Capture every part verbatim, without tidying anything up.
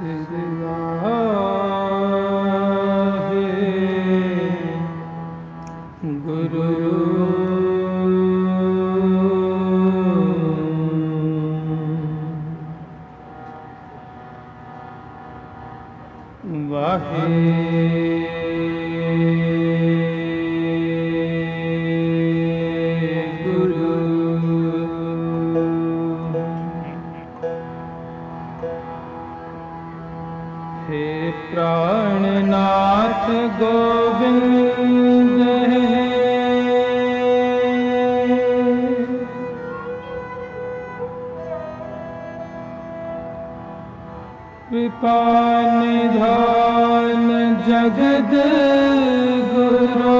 सिर वाहे गुरु वाहे प्राणनाथ गोविंद है कृपा निधान जगद गुरु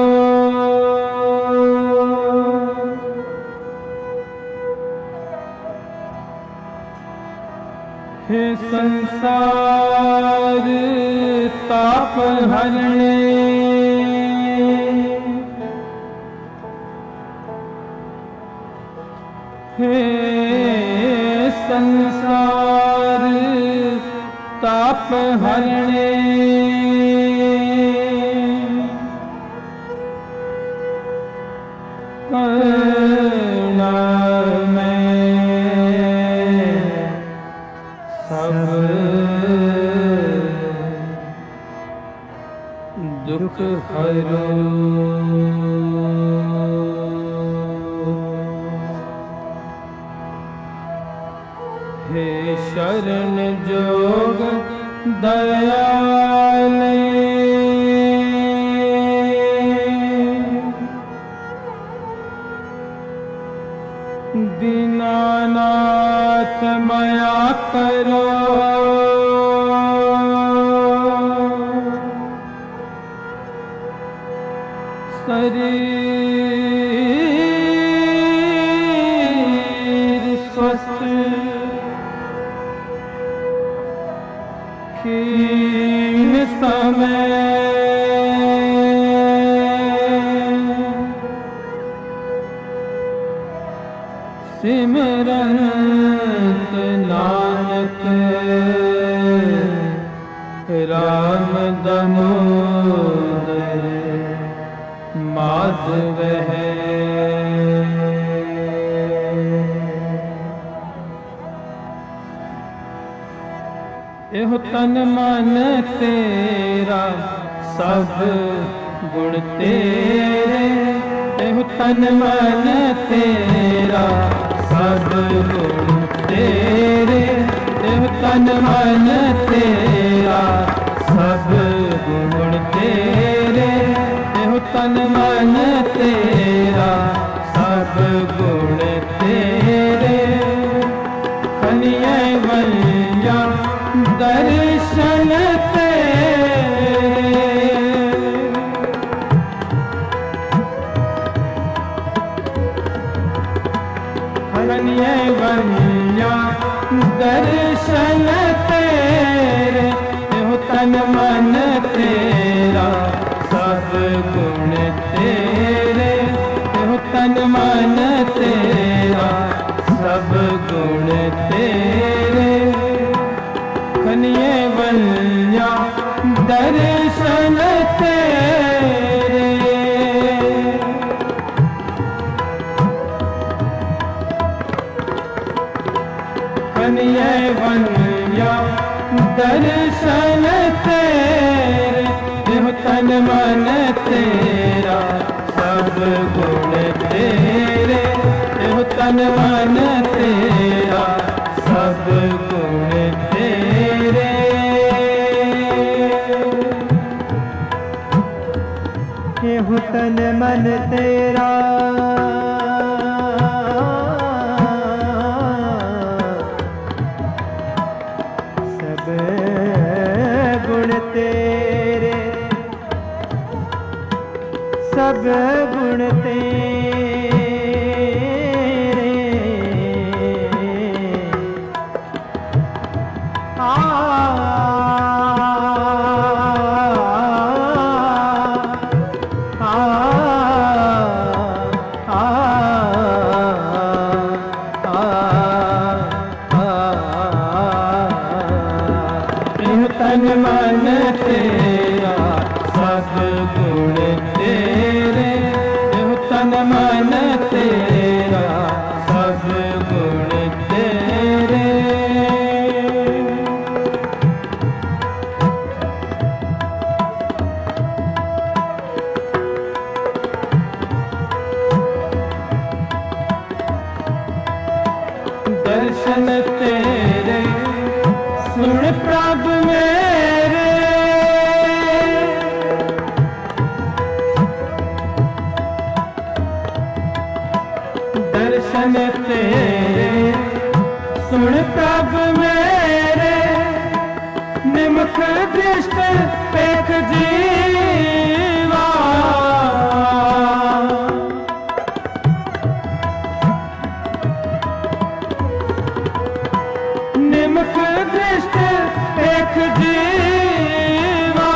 हे संसार ताप हरणे हे संसार ताप हरणे करुणा में सब दुख हरो हे शरण जोग दयाले दीनानाथ माया करो शरीर स्वस्थ क्षीण समय सिमरंत नानक राम दामोदर माधव है। एहो तन मन तेरा सब गुण तेरे एहो तन मन तेरा सब गुण तेरे एहो तन मन तेरा सब गुण तेरे एहो तन मन तेरा सब गुण तेरे खनिये वैया दर्शन तेरे खनिये वैया दर्शन तेरे एहो तन मन तेरा सब गुण तेरे एहो तन मन तेरा सब गुण तेरे खनिये वैया दर्शन तेरे खनिये वैया दर्शन तेरे एहो तन मन तेरा सब गुण तेरे एहो तन मन तेरा सब गुण तेरे एहो तन मन तेरा सब गुण तेरे सब गुण तेरे आ तन मन तेरा सब गुण तेरे, एहो तन मन तेरा सब गुण तेरे। दर्शन तेरे सुन प्रभ मेरे, दर्शन तेरे सुन प्रभ मेरे, निमुख दृष्ट पेख जीवा, निमुख दृष्ट पेख जीवा,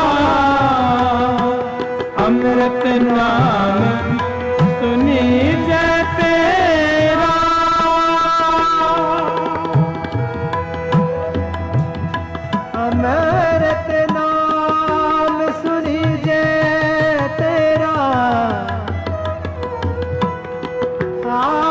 अमृत नाम सुनी जय तेरा, अमृत नाम सुनी जय तेरा, आ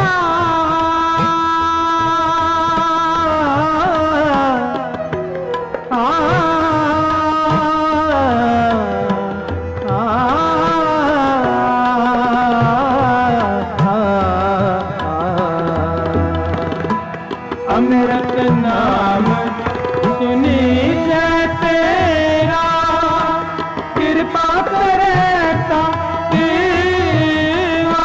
अमृत नाम सुनी जय तेरा, कृपा करता देवा,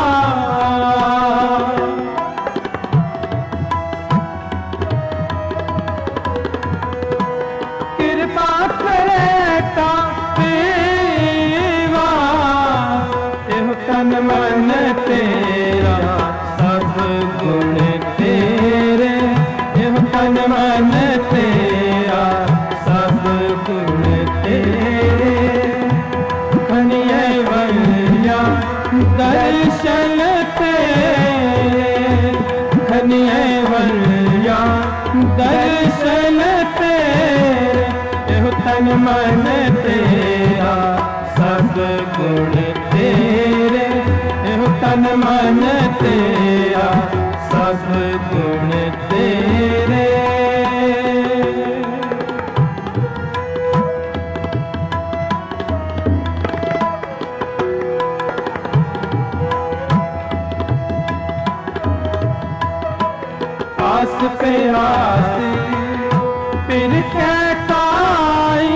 कृपा करता देवा, एहो तन मन तेरा सब गुण तेरे, एहो तन मन तेरा सब गुण तेरे। खनिये वैया दर्शन तेरे, खनिये वैया दर्शन तेरे, एहो तन मन तेरा सब गुण तेरे, एहो तन मन तेरा सब गुण तेरे। आस पे आस फिर कहताई,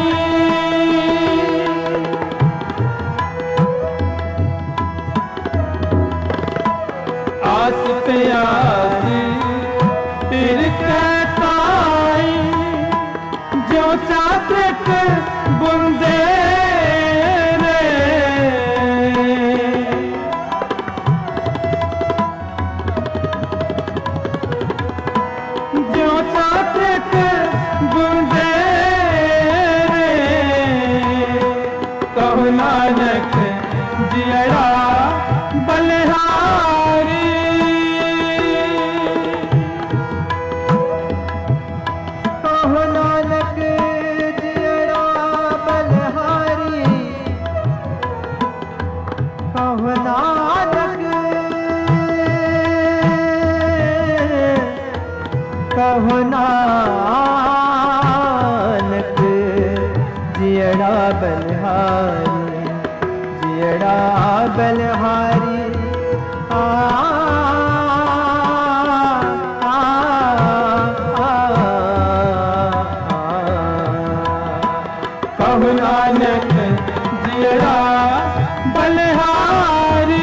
आस पे आस फिर कहताई, जो चातक बुंदे रे, जो चातक बुंदे रे, कहो नानक जियरा बलिहारी, कहो नानक जियरा बलिहारी, कहो नानक, कहो नानक जियरा बलिहारी, जियरा बलिहारी, आ आ आ कहो नानक जियरा बलिहारी,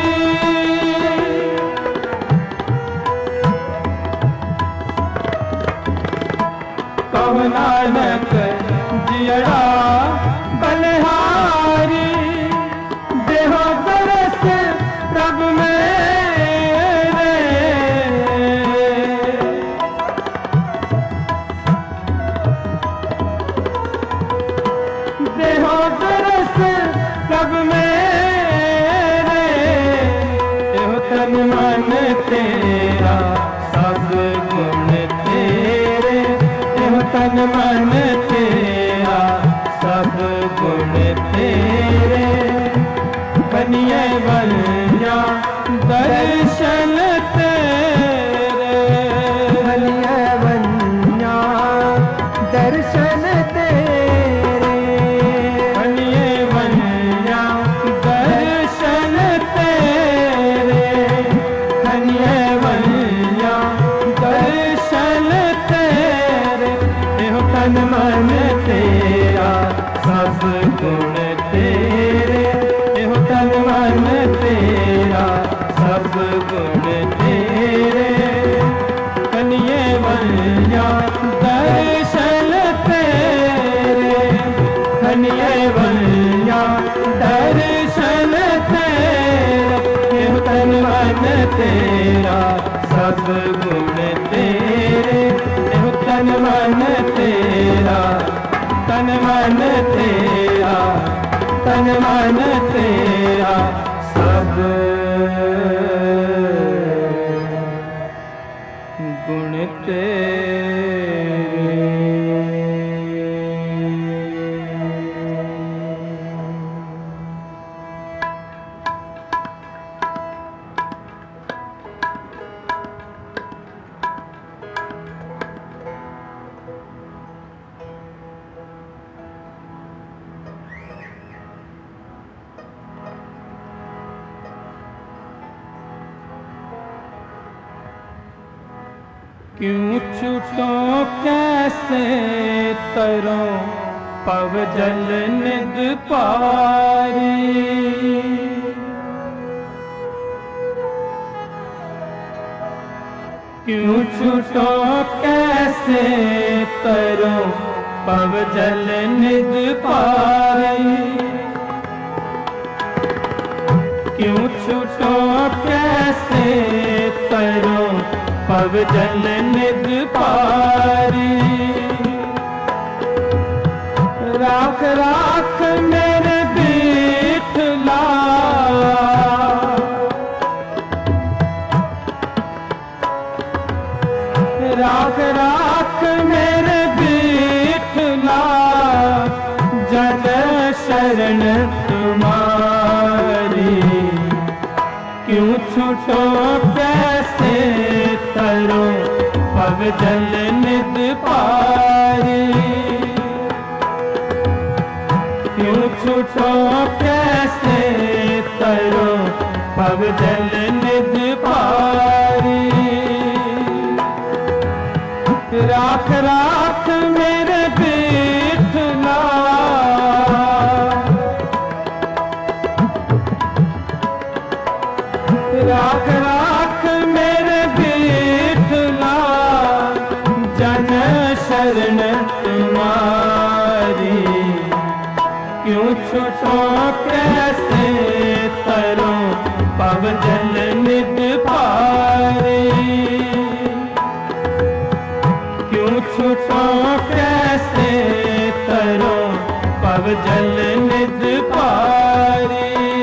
कहो नानक जियरा बलिहारी, देहो दरस प्रभ मेरे, देहो दरस प्रभ मेरे, एहो तन मन तेरा सब गुण तेरे, एहो तन मन तेरा तन मन तेरा सब गुण तेरे, एहो तन मन तेरा सब गुण तेरे। कनिये वल्या दर्शन तेरे, कनिये वल्या दर्शन तेरे, एहो तन मन तेरा सब गुण तेरे, एहो तन मन तेरा, तन मन तेरा, तन मन तेरा सब गुण तेरे। क्यों छूटो कैसे तरो पव जल निद पारी, क्यों छूटो कैसे तरो पव जल निद पारी, क्यों छूटो कैसे तरो पव जल निद पारी। राख राख मेरे बिठला, राख राख मेरे बिठला, जन शरण तुम्हारी। क्यों छूटो कैसे तरो पव जल निद पारी, क्यों छूटो कैसे तरो पव जल निद पारी। राख राख मेरे बिठला, राख राख मेरे बिठला, जन शरण तुम्हारी। क्यों छूटो कैसे तरो पव जल निद पारी, क्यों छूटो कैसे तरो पव जल निद पारी।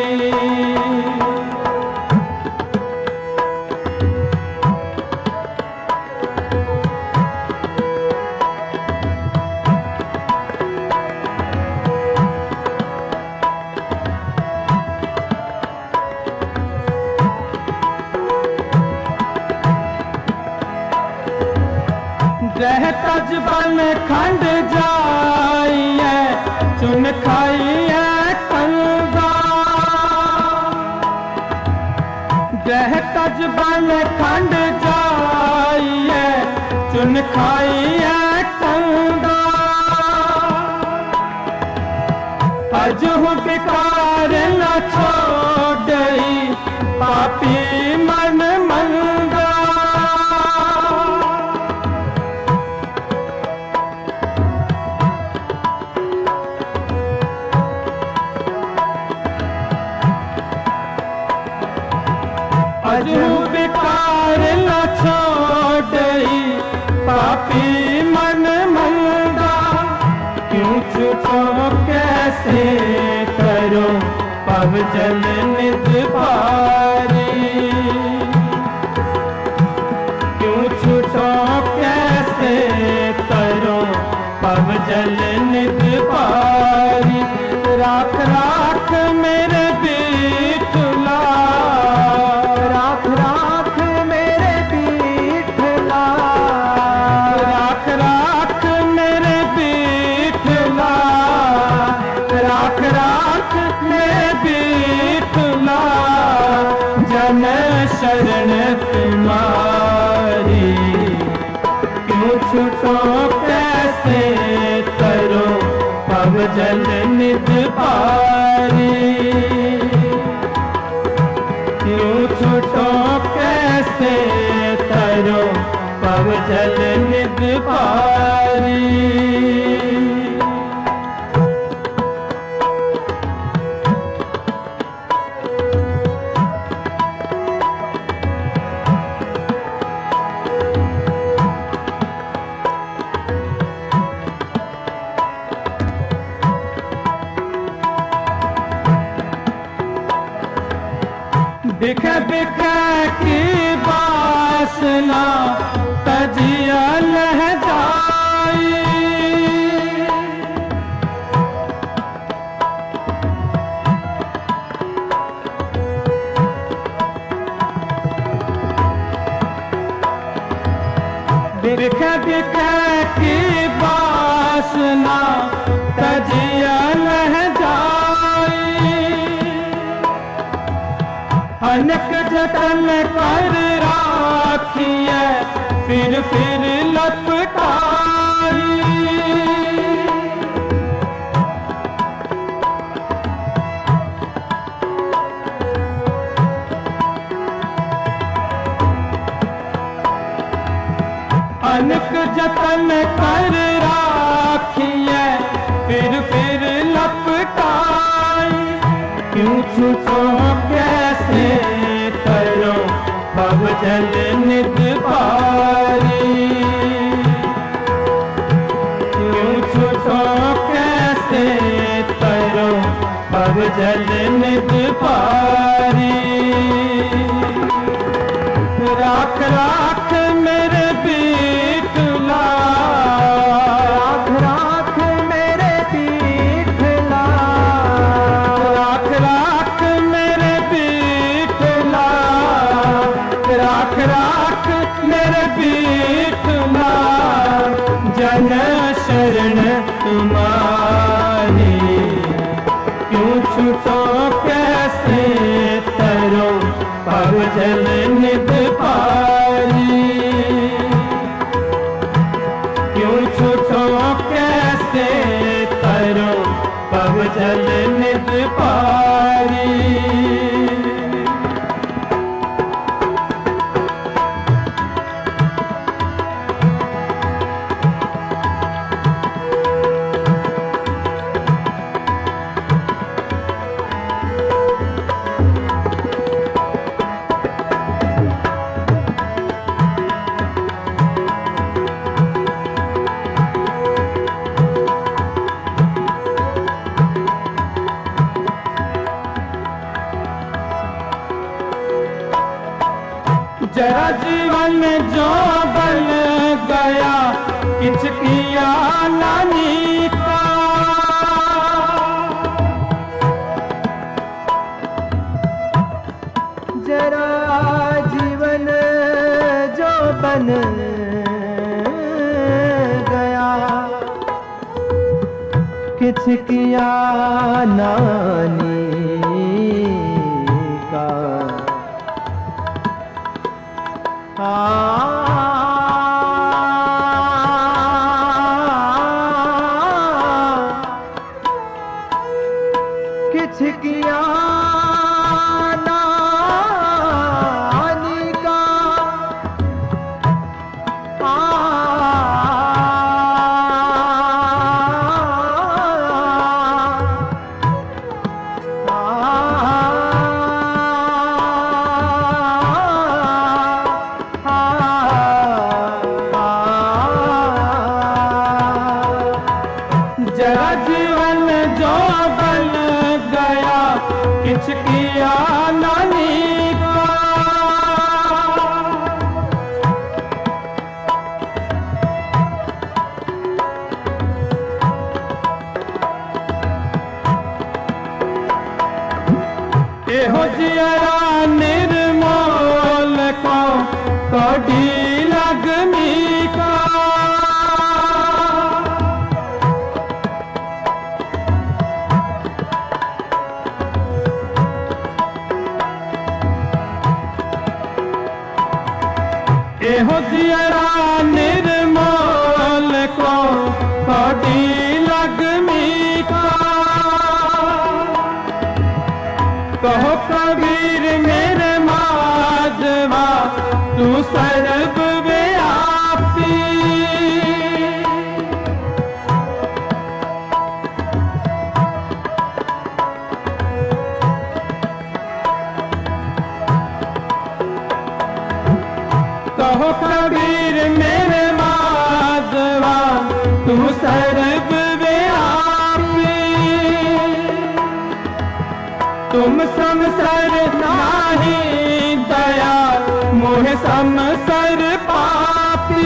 जह तज बन खंड जाइए, चुन खाइए कंगा, जह तज बन खंड जाइए, चुन खाइए कंगा। अजहु बेकार न छोड़ई पापी मन मंगा, अजहु बेकार न छोड़ई पापी मन मंगा। क्यों छूटो कैसे करो पव जल निद पारी, क्यों छूटो कैसे करो पव जल निद पारी। राख राख मेरे बिठला, राख राख मेरे बिठला, राख राख मेरे बिठला, राख राख मेरे बिठला, जन शरण तुम्हारी। क्यों छूटो कैसे पारी। क्यों छूटो कैसे तरो पग जल निध पारी। बिख बिख की वासना तजिया लह जाई। बिख बिख की वासना तजिया लह जाई। अनक जतन कर राखिए फिर फिर लपटाई। अनक जतन कर राखिए फिर फिर लपटाई। क्यों छूटो कैसे तरो भव जल निध पारी। क्यों छूटो कैसे तरो भव जल निध पारी। राख राख मेरे पीठला, राख राख मेरे पीठला, राख राख मेरे पीठला, राख राख मेरे पीठला। जन शरण तुम्हारी। क्यों छूटो कैसे तरो पग जल निध पारी। क्यों छूटो कैसे तरो पग जल निध पारी। जरा जीवन जो बन गया किछ किया नानी का। जरा जीवन जो बन गया किछ किया नानी का। किछ किया नानी का। जरा जीवन जो बन गया किछ किया नानी का। एहो जियरा निर्मोल को कौड़ी लगमी का। एहो जियरा निर्मोल को कौड़ी लगमी का। तू सर्व व्यापी, तुम संसर नाही दया मोह संसर पापी।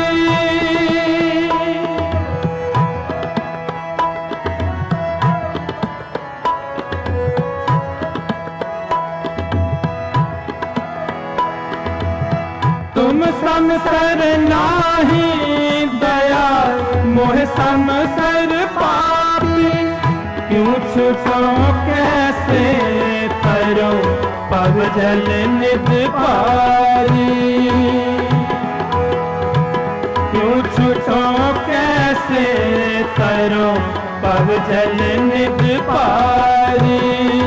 तुम संसर नाही दया मोह संसर पापी, क्यों छुटो कैसे तरो पग जल निध पारी। क्यों छुटो कैसे तरो पग जल निध पारी।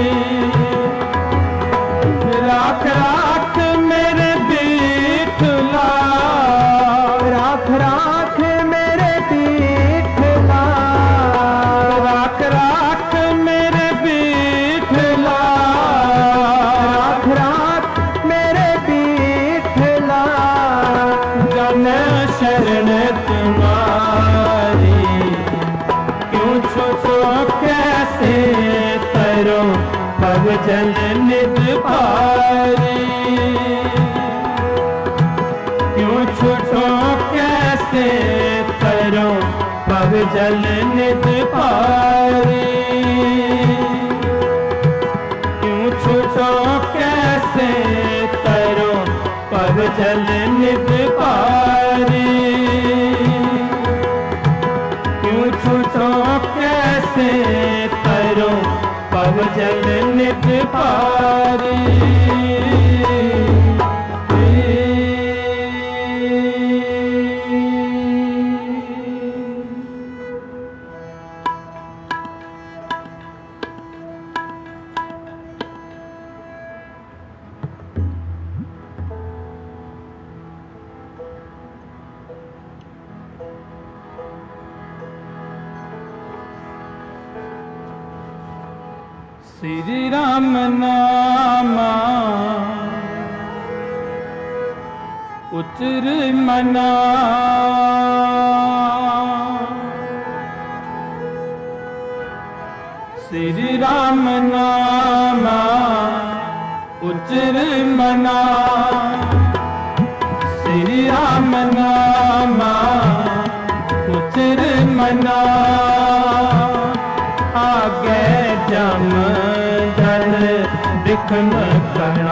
राख राख मेरे बीठला, राख राख मेरे बीठला, राख राख मेरे बीठला, राख राख मेरे बीठला। जन शरण तुम्हारी, क्यों छुटो कैसे तरो पग जल निध पारी। क्यों छुटो कैसे तरो पग जल निध पारी। क्यों छुटो कैसे तरो पग जल निध पारी। क्यों छुटो कैसे तरो पग जल निध पारी। श्री राम नामा उचर मना, श्री राम नामा उचर मना, श्री राम नामा उचर मना। आगे जम जल बिखम करना,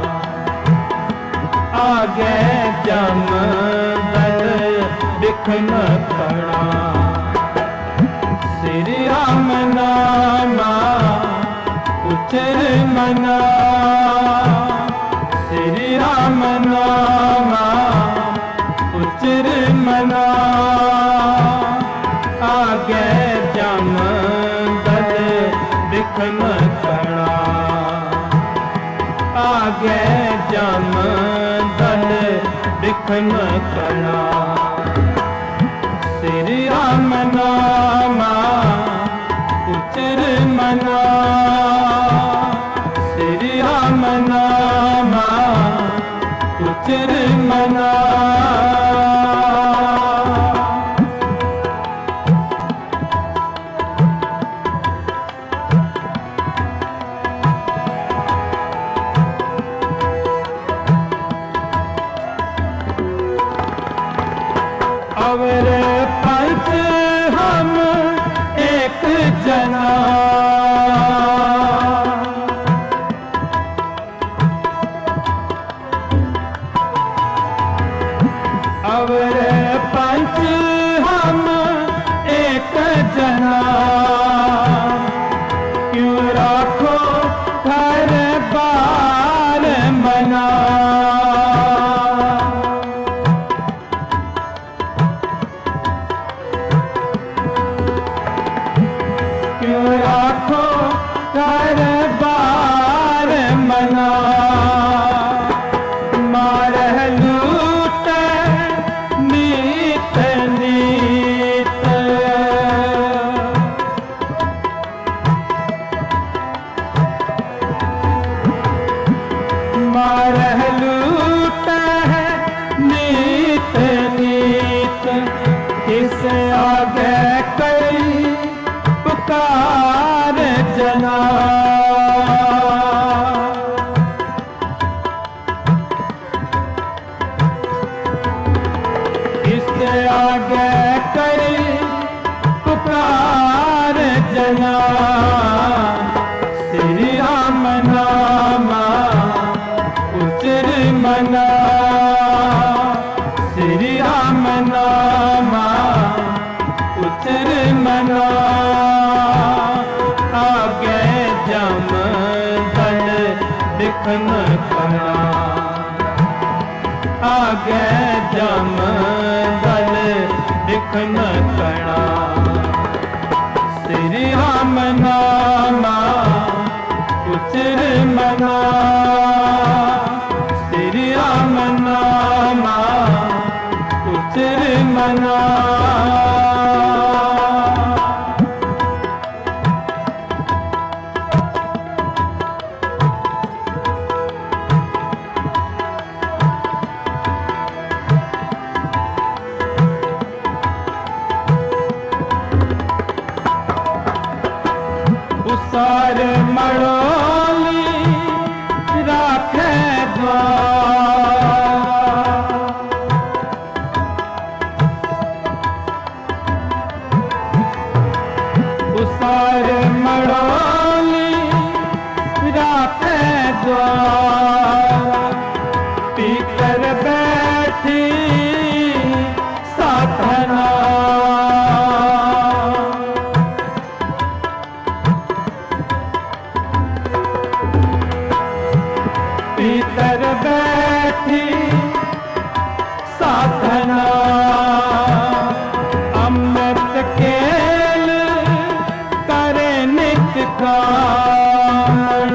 आगे जम जल बिखम करना। श्री राम नामा उचर मना, श्री राम नामा उचर मना। आगे जम दल बिखम करना, आगे जम दल बिखम करना। श्री राम नामा उचर मना, श्री राम नामा उचर मना। अवर पंच हम एक जना, अवर पंच हम एक जना। क्यों राखो घर बार मना, क्यों राखो घर बार मना। मारह लूट नीत नीत, मारह लूट नीत नीत। किस आगे पुकार जना। इससे आगे करी पुकार जना। श्री राम नामा उचर मना। श्री राम नामा उचर मना। आगे जम दल दिखन खड़ा। आगे जम दल दिखन खड़ा। श्री राम नामा उचर मना। श्री राम नामा उचर मना। उसार मड़ोली राखे द्वार। उसार मड़ोली राखे द्वार। पीकर बैठी साधना। भीतर बैठी साधना। अमृत केल करे नित्य कान।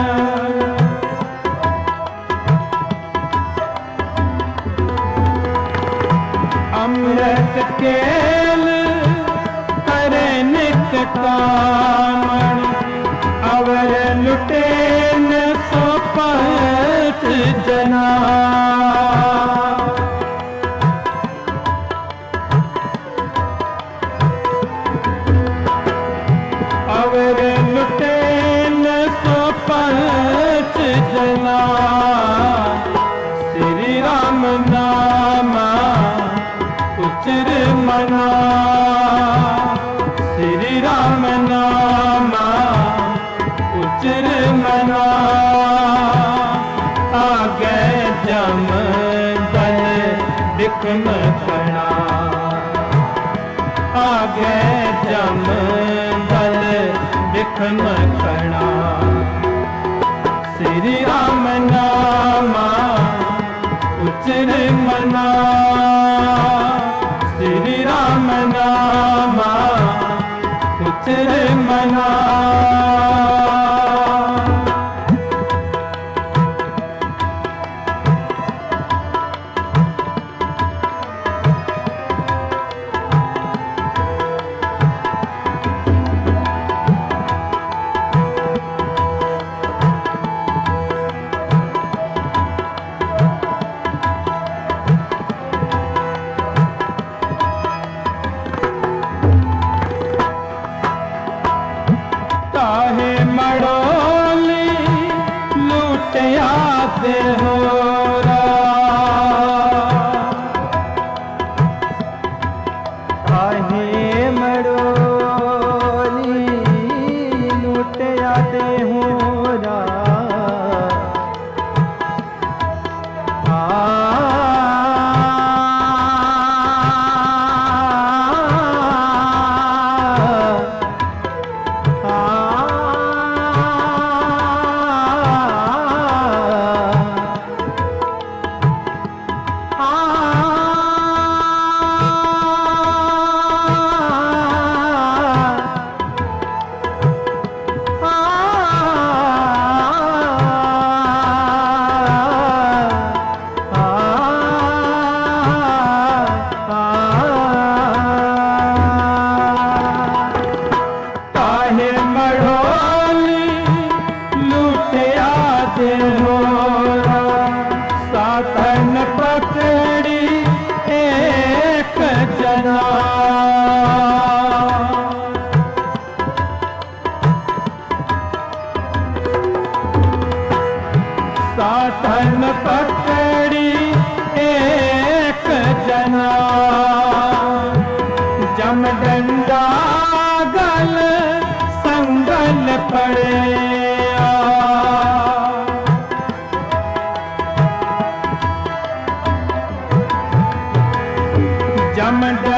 अमृत केल करे नित्य कान। अवर लुटे न सो पाँच जना। अवर लुटे न सो पाँच जना। श्री राम नामा उचर मना। श्री राम नामा उचर मना। आगे जम दल दिखन खड़ा। आगे जम दल दिखन खड़ा। श्री राम नामा उचर मना। श्री राम नामा उचर मना। काहे मड़ोली लूट आते हो रा। काहे मड़ोली लूट आते हो रा।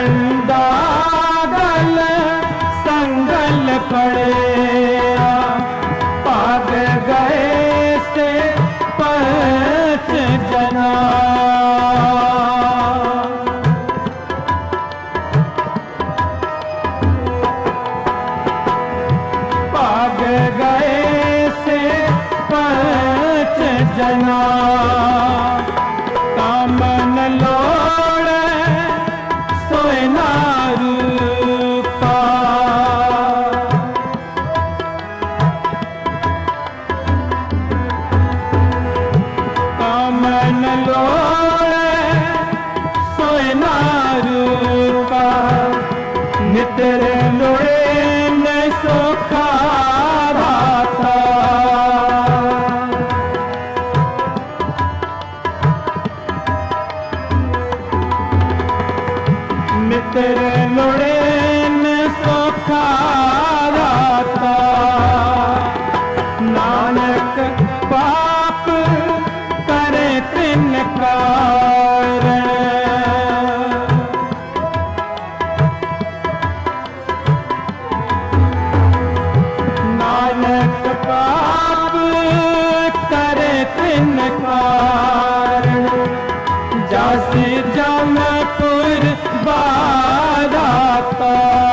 बंदा गल संगल पड़े पाग गए से पच जना पाग गए से पच जना कामन लोड़ सोए ना रूपा कामन लोड़ सोए ना रूपा नितर लोड़े न सोखा राता मित्र लोड़े न सोखा राता नानक पाप करे तिन कारण नानक पाप करे तिन कारण जासी जमपुर बाराता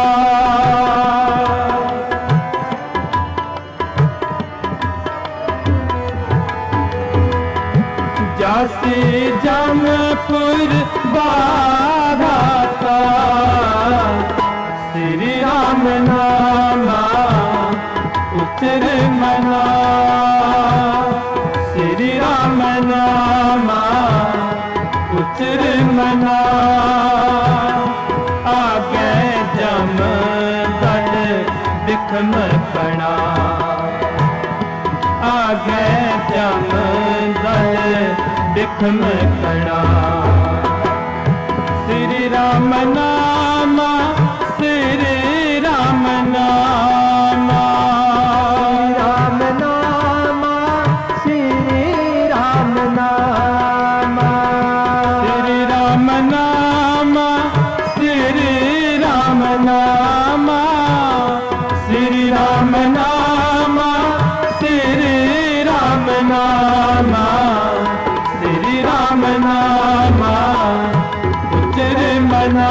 जासी जमपुर बाराता श्री राम नामा उचर मना श्री राम नामा उचर मना आगे जम दल बिखम खड़ा आगे जम दल बिखम खड़ा श्री राम नामा श्री राम नामा राम नामा श्री राम नामा श्री राम नामा श्री राम नामा श्री राम नामा श्री राम नामा श्री राम नामा उचर मना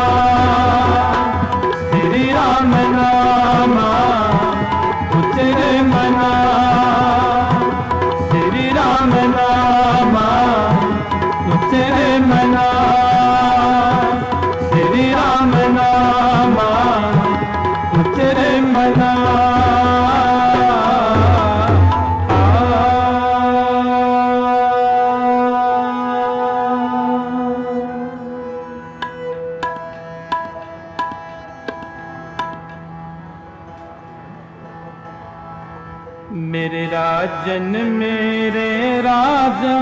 श्री राम नामा उचर मना श्री राम नामा उचर मना श्री राम नामा उचर मना मेरे राजन मेरे राजा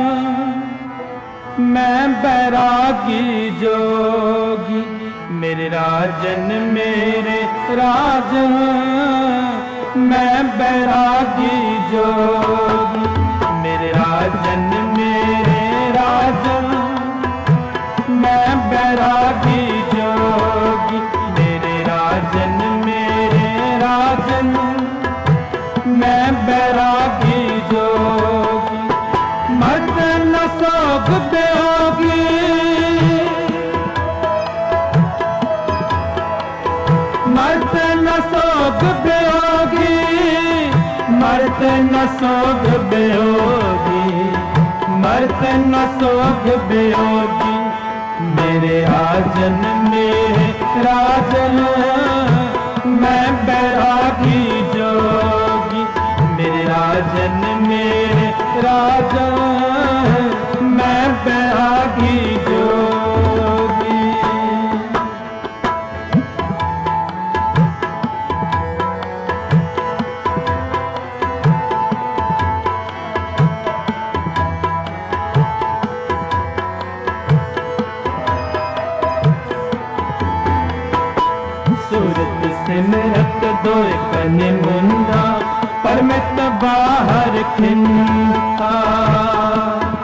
मैं बैरागी जोगी मेरे राजन मेरे राजा मैं बैरागी जोगी मेरे राजन मेरे राजा मैं बैरागी जोगी मेरे राजन मेरे राजन मैं बैरागी जोगी मत न सोग बेहोगी मत न सोग बेहोगी मर्त न सोग बेहोगी मर्त न सोग बेहोगी मेरे राजन मेरे राजन मैं बैरागी जोगी मेरे राजन मेरे राजा मैं बैरागी जोगी सूरत सिमरत दो कने मुंदा परमित बाहर खिंता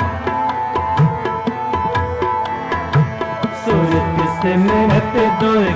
सूरत सिमरत दो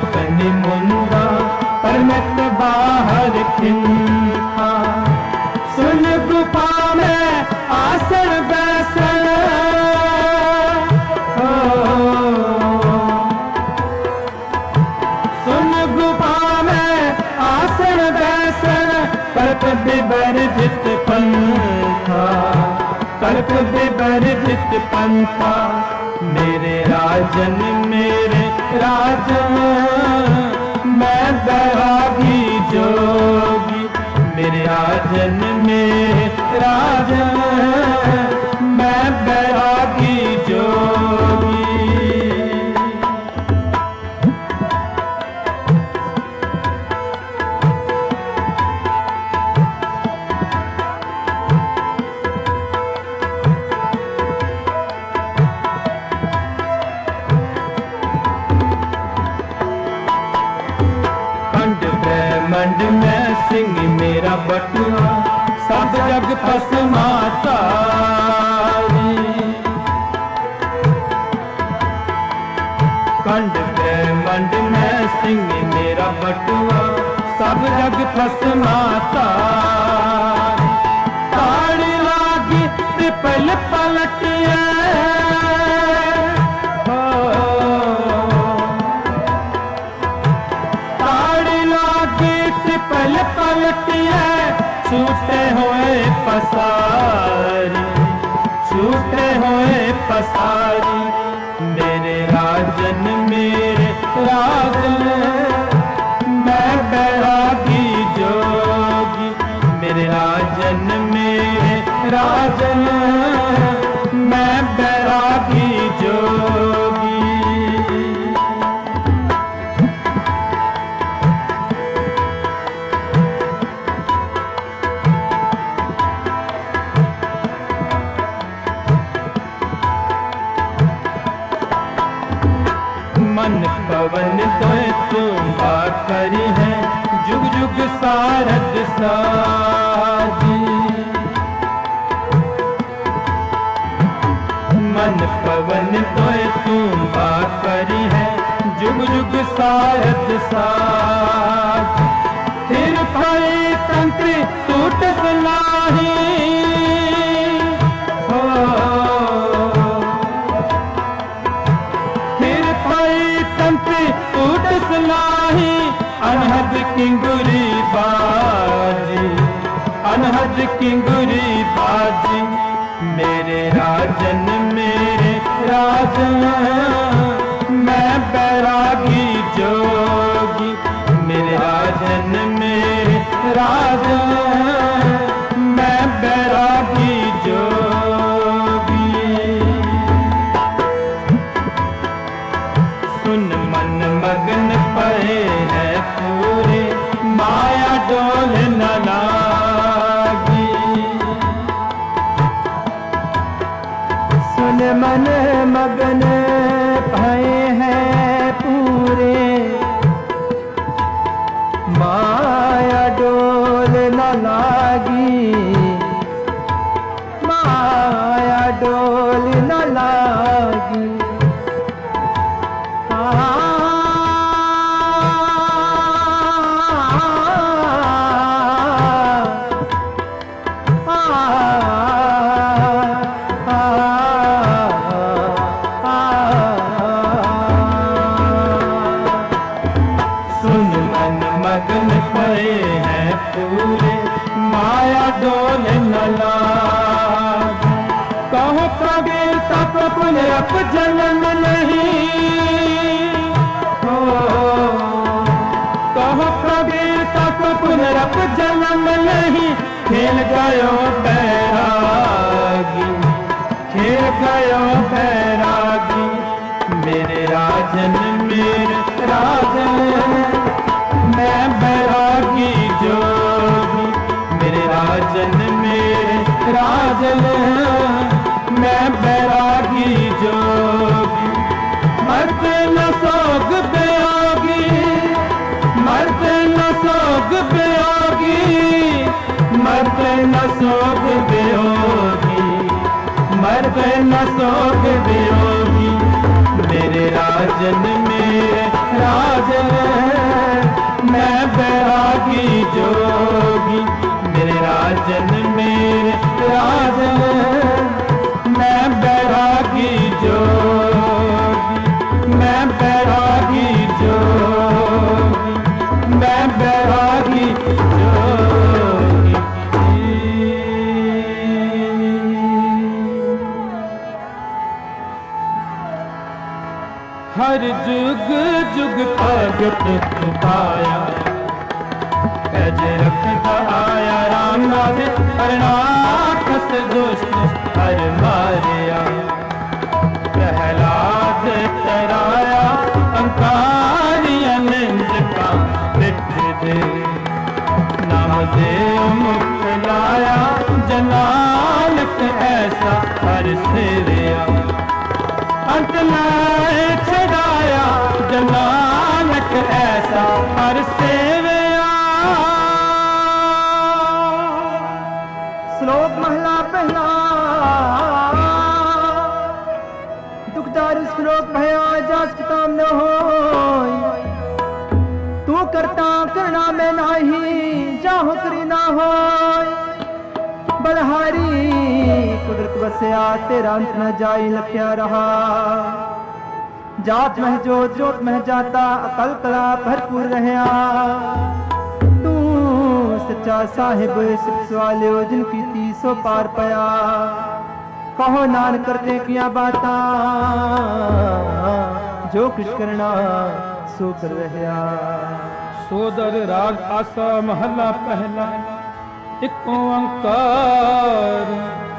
कल्प विवर्जित पंथा, कल्प विवर्जित पंथा। मेरे राजन मेरे राजन मैं बैरागी जोगी, मेरे राजन मेरे राजन मैं बैरागी जोगी। ब्रह्मांड में सिंह मेरा बटुआ, सब जग पसमाता। खंड ब्रह्मांड में सिंह मेरा बटुआ, सब जग पसमाता। ताड़ी लागी त्रिपल पलटिया, पल पलटिया छूटे हुए पसारी, छूटे हुए पसारी। मेरे राजन मेरे राजन मैं बैरागी जोगी, मेरे राजन मेरे राजन मैं बैरागी जोगी। मन पवन तोय तुम करी है, जुग जुग सारद साजी। मन पवन तोय तुम करी है, जुग जुग सारद साज। फिर भाई तंत्र टूट सलाही, टूट सलाही। अनहद किंगुरी बाजी, अनहद किंगुरी बाजी। मेरे राजन मेरे राजन मैं बैरागी जोगी, मेरे राजन मेरे राजन मैं बैरागी जोगी। सुन मन मगन पए है पूरे, माया डोल न लागी। सुन मन मगन भय है पूरे, माया डोल न लागी, माया डोल न लागी। मगन पए हैं पूरे, माया डोल न लागी। कहो कबीर तब पुनरप जन्म नहीं हो, कहो कबीर तब पुनरप जन्म नहीं। खेल गयो बैरागी, खेल गयो बैरागी। मेरे राजन मेरे राजन मैं बैरागी जोगी, मेरे राजन मेरे राजन मैं बैरागी जोगी। मर्द न सोग बेयोगी, मर्द न सोग बेयोगी, मर्द न सोग बेयोगी, मर्द न सोग बेयोगी। मेरे राजन मेरे राजन मैं बैरागी जोगी, मेरे राजन मेरे राजन मैं बैरागी जोगी, मैं बैरागी जोगी, मैं बैरागी जोगी। भगत पाया कज रखता आया राम नाथ करनाकस दुष्ट हर मारिया प्रहलाद तराया अंकारी अनंत का मृत्यु दे नाम देव मुक्त लाया जलालक ऐसा हर सेविया अंत लाए छड़ाया जलालक ऐसा हर सेविया। श्लोक महला पहला दुखदार श्लोक भया जास किताब न हो तू करता करना में नाही जाहो करी ना हो बलहारी कुदरत बसया तेरा अंत न जाई लख्या रहा जात मह जोत जोत मह जाता अकल कला भरपूर रहया तू सच्चा साहिब सिख सवाले जिनकी तीसो पार पया कहो नान करते किया बाता जो कुछ करना सो कर रहया। सोदर राग आसा महला पहला एक ओंकार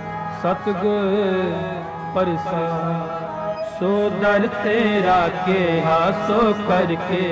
सतगुर प्रसाद सोदर तेरा के हासो करके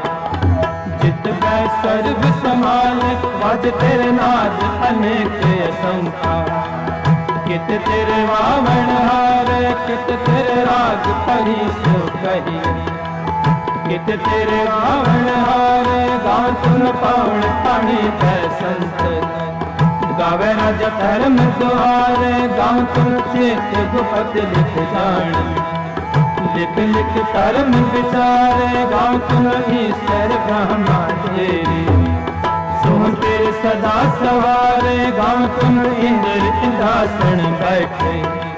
जित बै सर्व समान वज तेरे नाद अनेक असंख्या कित तेरे वावण हार कित तेरे राग परी सो कही कित तेरे वावण हार गाँव तुम पावण पाणी पै संत गावे राजा धर्म द्वारे गाँव तुम चेत गुपत लिख जान लिख लिख धर्म विचारे गाँव तुम ईश्वर ब्रह्मा तेरी सो तेरे सदा सवारे गाँव तुम इंद्र इंद्रासन बैठे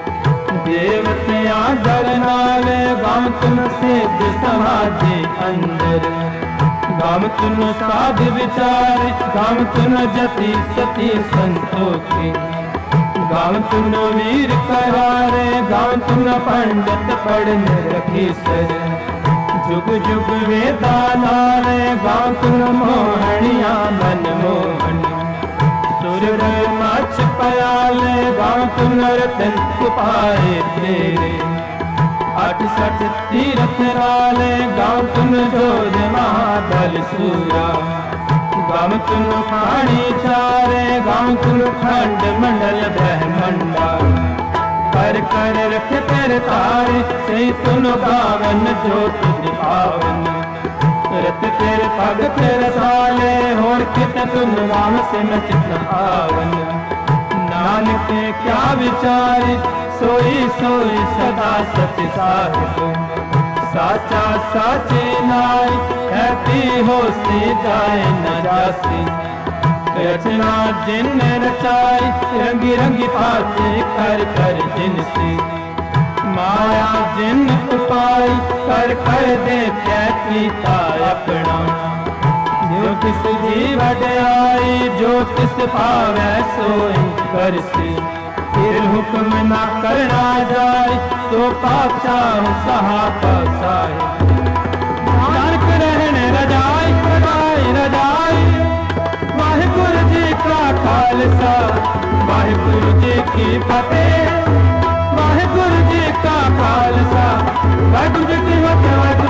देवतियाँ दर नाले गाँव तुम सिद्ध समाधि अंदर गाम तुम साध विचार गाम तुम जति सती संतोखी गाम तुम वीर करारे गाम तुम पंडित पढ़ने रखी सर जुग जुग वेदा नारे गाम तुम मोहनिया मन मोहन सुर माछ पयाले गाम तुम रतन कुपाए तेरे अठ सठ तीरथ वाले गाँव तुम जोध महाबल सूरा गाँव तुम पानी चारे गाँव तुम खंड मंडल ब्रह्मंडा कर कर रख तेरे तारे सही तुम गावन जो तुझ पावन रत तेरे पग तेरे साले होर कित तुम गाँव से न चित आवन नानक क्या विचारे सोई सोई सदा सच साहिब साचा साचे नाई हैप्पी हो सी जाए न जासी रचना जिन रचाई रंगी रंगी पाते कर कर जिनसी माया जिन उपाई कर कर दे पीता अपना जो किस जी वड्याई जो किस पावै सोई करसी फिर हुक्म न करना जाए तो पाचाह सहा पासाए नानक रहने रजाई रजाई रजाई वाहिगुरु जी का खालसा वाहिगुरु जी की फतेह वाहिगुरु जी का खालसा वाहिगुरु जी की फतेह।